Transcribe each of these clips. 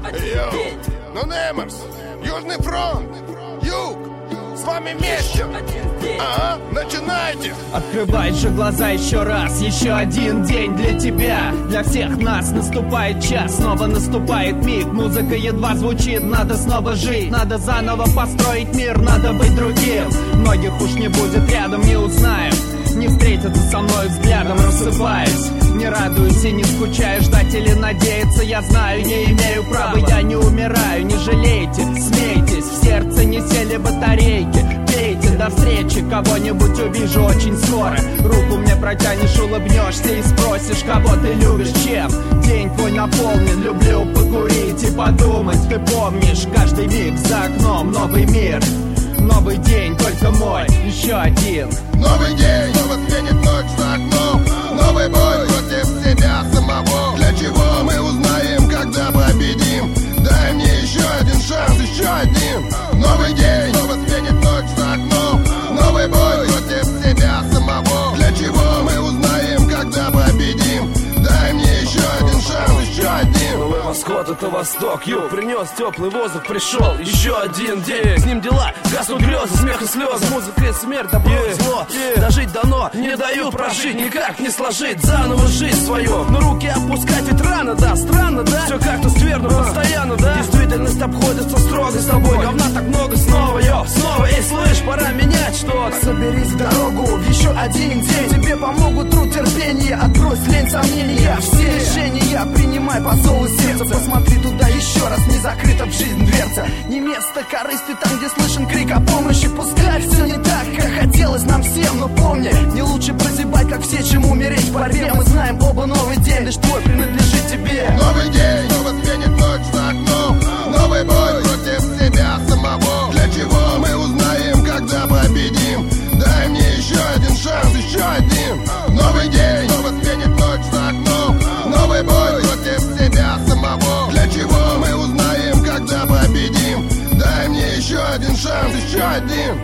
Йоу, ну Немерс, Южный фронт, Юг, с вами вместе. Ага, начинайте. Открывай же глаза еще раз. Еще один день для тебя. Для всех нас наступает час. Снова наступает миг. Музыка едва звучит. Надо снова жить. Надо заново построить мир. Надо быть другим. Многих уж не будет рядом, не узнают. Не встретятся со мной взглядом, рассыпаюсь. Не радуюсь и не скучаю. Ждать или надеяться, я знаю, не имею права. Я не умираю, не жалейте. Смейтесь, в сердце не сели батарейки. Пейте, до встречи, кого-нибудь увижу очень скоро. Руку мне протянешь, улыбнешься и спросишь, кого ты любишь, чем. День твой наполнен, люблю покурить и подумать. Ты помнишь, каждый миг за окном новый мир. Новый день, только мой, еще один. Новый день, снова сменит ночь за окном. Новый бой против себя самого. Для чего мы узнаем, когда победим? Дай мне еще один шанс, еще один. Новый день, снова сменит ночь за окном. Новый бой против себя самого. Для чего мы узнаем, когда победим? Дай мне еще один шанс, еще один. Новый восход, это восток, юг. Принес теплый воздух, пришел еще один день. С ним дела, гаснут грезы, смех и слезы. Музыка и смерть, добро и зло. Дожить дано, не дают прожить, никак не сложить заново жизнь свою. Но руки опускать ведь рано, да, странно, да? Все как-то скверно, постоянно, да? Действительность обходится строго с тобой. Говна так много, снова, снова, эй, слышь, пора менять что-то. Соберись в дорогу, в еще один день. Тебе помогут труд, терпение, отбрось лень, сомнения. Все решения принимай по зову сердца. Посмотри туда еще раз, не закрыта в жизнь дверца. Не место корысти там, где слышен крик о помощи. Пускай все не так, как хотелось нам всем. Но помни, не лучше прозябать, как все, чем умереть в борьбе. Мы знаем оба, новый день лишь твой принадлежит тебе. Новый день, снова сменит ночь за окном. Новый бой против себя самого. Для чего мы узнаем, когда победим? Дай мне еще один шанс, еще один. Новый день, снова сменит ночь за окном. Новый бой против себя самого. Для чего мы узнаем, когда победим? Дай мне еще один шанс, еще один.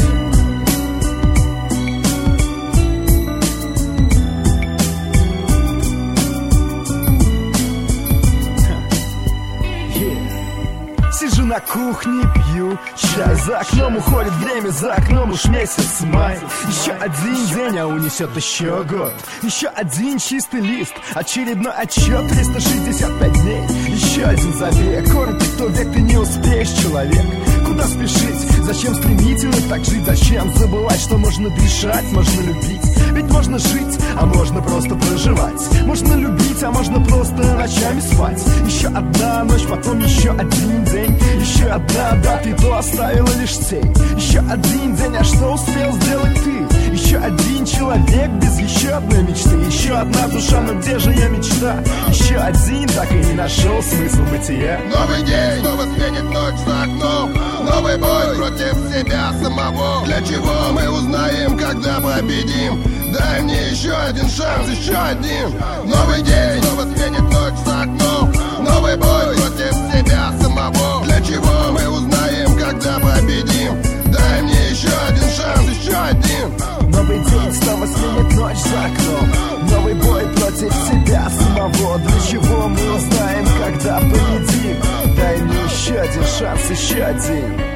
Сижу на кухне, пью чай. За окном уходит время, за окном уж месяц май. Еще один день, а унесет еще год. Еще один чистый лист, очередной отчет. 365 дней, еще один забег. Коротко, кто век, ты не успеешь, человек. Куда спешить? Зачем стремительно так жить? Зачем забывать, что можно дышать, можно любить? Ведь можно жить, а можно просто проживать. Можно любить, а можно просто ночами спать. Еще одна ночь, потом еще один день. Еще одна дата, и то оставила лишь тень. Еще один день, а что успел сделать ты? Еще один человек без еще одной мечты. Еще одна душа, но где же ее мечта? Еще один, так и не нашел смысл бытия. Новый день, снова сменит ночь за окном. Новый бой против себя самого. Для чего мы узнаем, когда победим? Дай мне еще один шанс, еще один. Новый день, снова сменит ночь за окном. Новый бой против себя самого. Для чего мы узнаем, когда победим? Дай мне еще один шанс, еще один. Новый день снова сменит ночь за окном. Новый бой против себя самого. Для чего мы узнаем, когда победим? Дай мне еще один шанс, еще один.